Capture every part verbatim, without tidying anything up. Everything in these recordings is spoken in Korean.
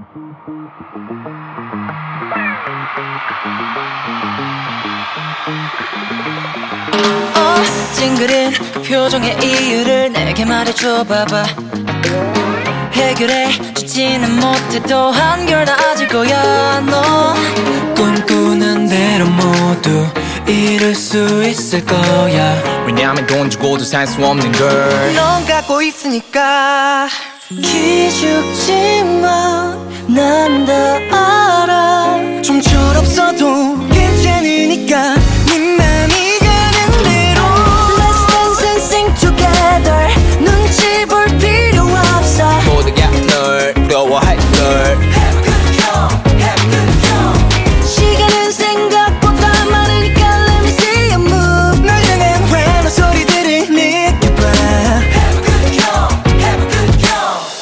어, 찡그린 표정의 이유를 내게 말해줘 봐봐. 해결해 주지는 못해도 한결나아질 거야. 너 꿈꾸는 대로 모두 이룰 수 있을 거야. 왜냐면 돈 주고도 살 수 없는 걸 넌 갖고 있으니까. 기죽지마 난 다 알아. 좀 철없어도 괜찮으니까 네 맘이 가는 대로. Let's dance and sing together. 눈치 볼 필요 없어. 모두가 널 부러워할 걸. Have a good go, have a good go. 시간은 생각보다 많으니까 let me see you move. 널 향한 환호 소리들을 느껴봐. Have a good go, have a good go.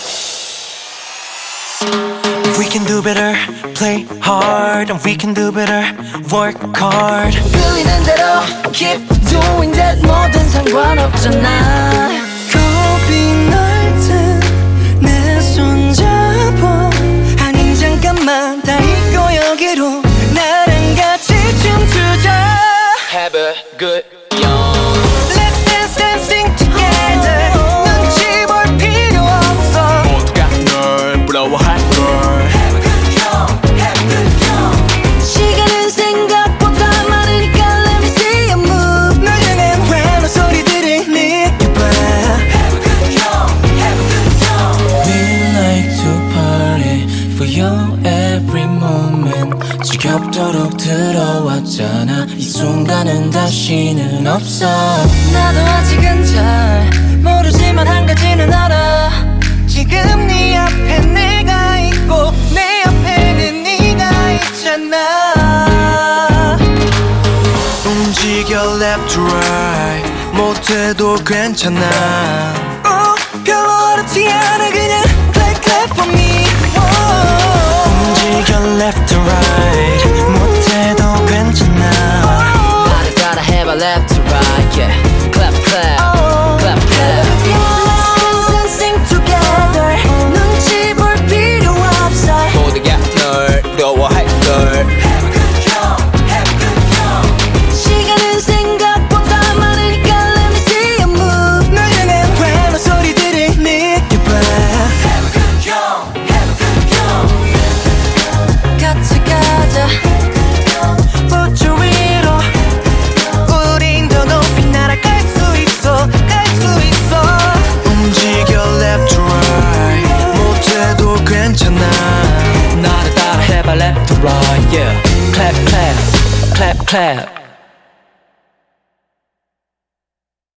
We can do better, play hard, and we can do better, work hard. 끌리는 대로 keep doing that. 뭐든 상관없잖아. 겁이 날 듯 내 손 잡아. 아님 잠깐만 다 잊고 여기로 나랑 같이 춤추자. Have a good Let's dance dancing together. 눈치 볼 필요 없어. 모두가 널 부러워할 걸. Have a good go, have a good go. 시간은 생각보다 많으니까 let me see you move. 널 향한 환호 소리들을 느껴봐. Have a good go, have a good go. We like to party for you every moment. 지겹도록 들어왔잖아. 이 순간은 다시는 없어. 나도 아직은 잘 모르지만 한 가지는 알아. 지금 네 앞에 내가 있고 내 옆에는 네가 있잖아. 움직여 left to right. 못해도 괜찮아. 어, 별로 어렵지 않아. 그냥 clap clap for me. 움직여 left to right. 못해도 괜찮아. 나를 따라 해봐 left to right. Yeah. Clap clap, clap clap. Let's dance and sing together. 눈치 볼 필요 없어. 모두가 널 부러워할 걸. Have a good go, have a good go. 시간은 생각보다 많으니까 let me see you move. 널 향한 환호 소리들을 느껴봐. Have a good go, have a good go. 같이 가자. 우주 위로 우린 더 높이 날아갈 수 있어. 갈 수 있어. 움직여 left to right. 못해도 괜찮아. 나를 따라 해봐 left to right. Yeah. Clap clap clap clap.